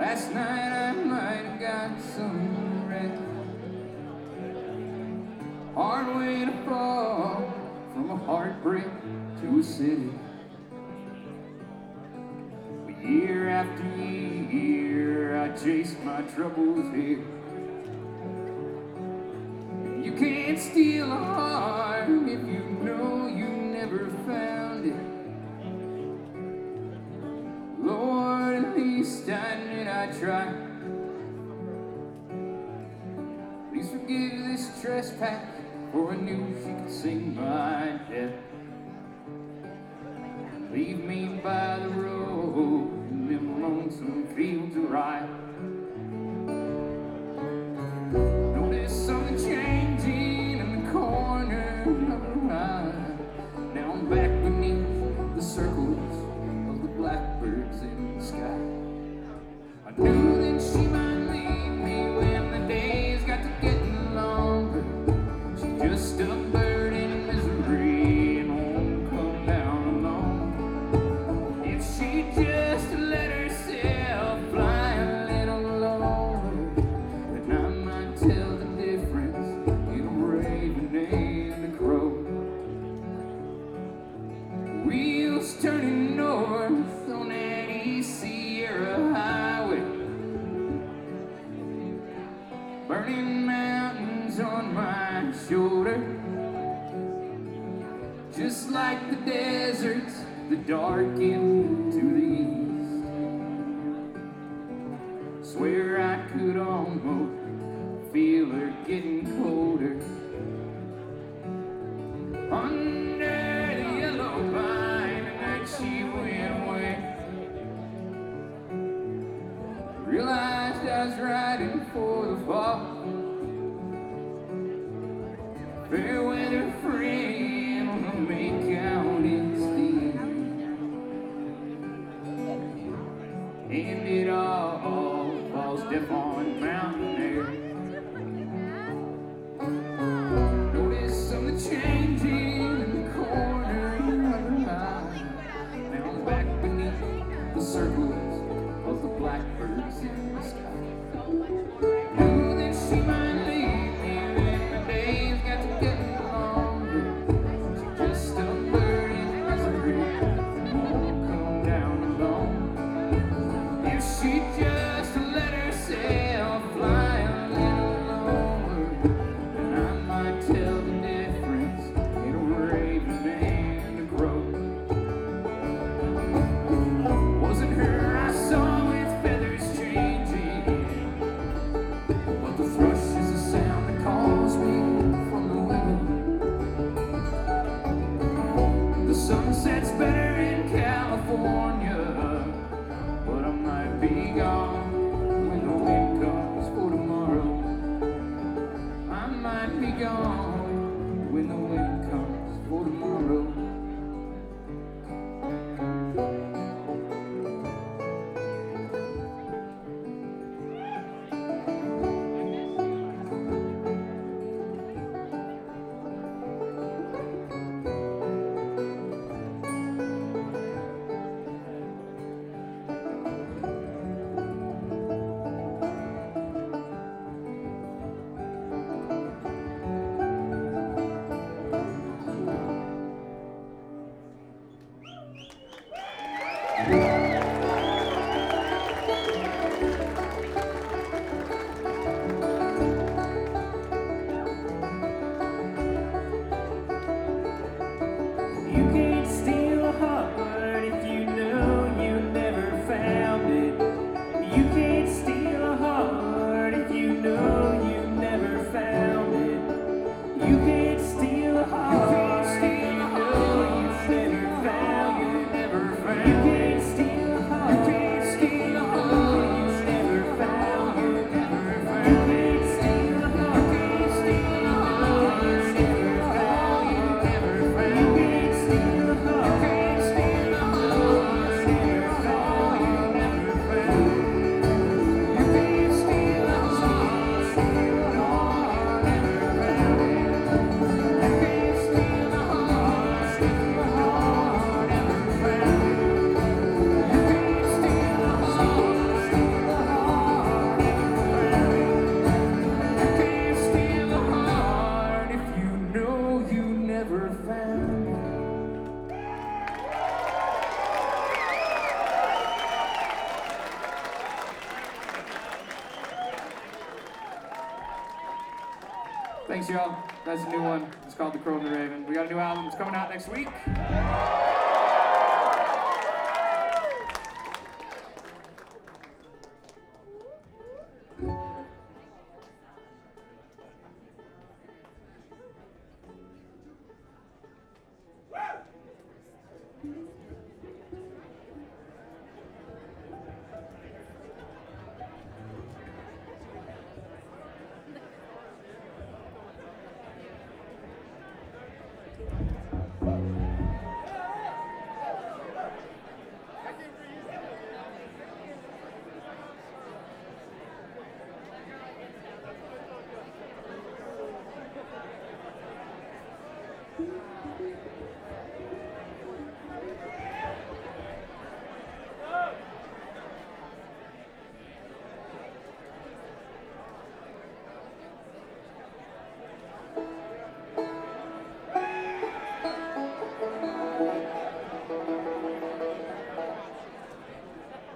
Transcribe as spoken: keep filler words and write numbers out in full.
Last night I might have got some rest. Hard way to fall from a heartbreak to a city. But year after year I chased my troubles here. You can't steal a heart if you know you never found it. Lord, at least I admit I tried. Please forgive this trespass, for I knew she could sing my death. Leave me by the road in them lonesome fields of rye. Notice something changing in the corner of her eye. Now I'm back beneath the circles of the blackbirds in the sky. I knew that she might leave me when the days got to getting longer. She's just a bird in misery and won't come down alone. If she just let herself fly a little lower, then I might tell the difference in a raven and a crow. Wheels turning north on that East Sierra Highway, burning mountains on my shoulder. Just like the deserts that darken to the east. Swear I could almost feel her getting colder. Under the yellow vine, the night she went away. Realized I was riding for the fall. Fair weather friend on the May County steam, and it all falls deaf on mountain air. Notice something changing in the corner of her eye. Now I'm back beneath the circles of the blackbirds in the sky. Knew that she might leave me when the days got to get longer. She's just a bird in misery and won't come down alone. If she just let herself fly a little lower, then I might tell the difference in a raven and a crow. Wasn't her I saw with feathers changing, but the thrush is the sound that calls me from the window. The sun sets better in California, but I might be gone when the wind comes for tomorrow. I might be gone when the wind comes for tomorrow. Thanks, y'all. That's a new one. It's called The Crow and the Raven. We got a new album. It's coming out next week. Thank you.